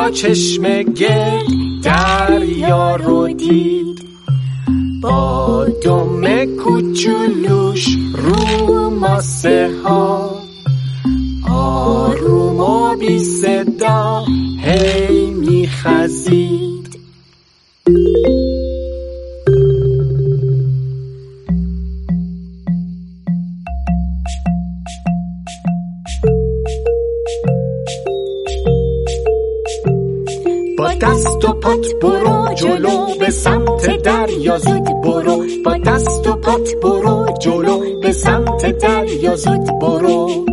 با چشم گرد دریا رو دید، با دم کوچولوش رو ماسه ها آروم و بی صدا هی میخزید. با دست و پات برو جلو به سمت دریا زود برو، با دست و پات برو جلو به سمت دریا زود برو.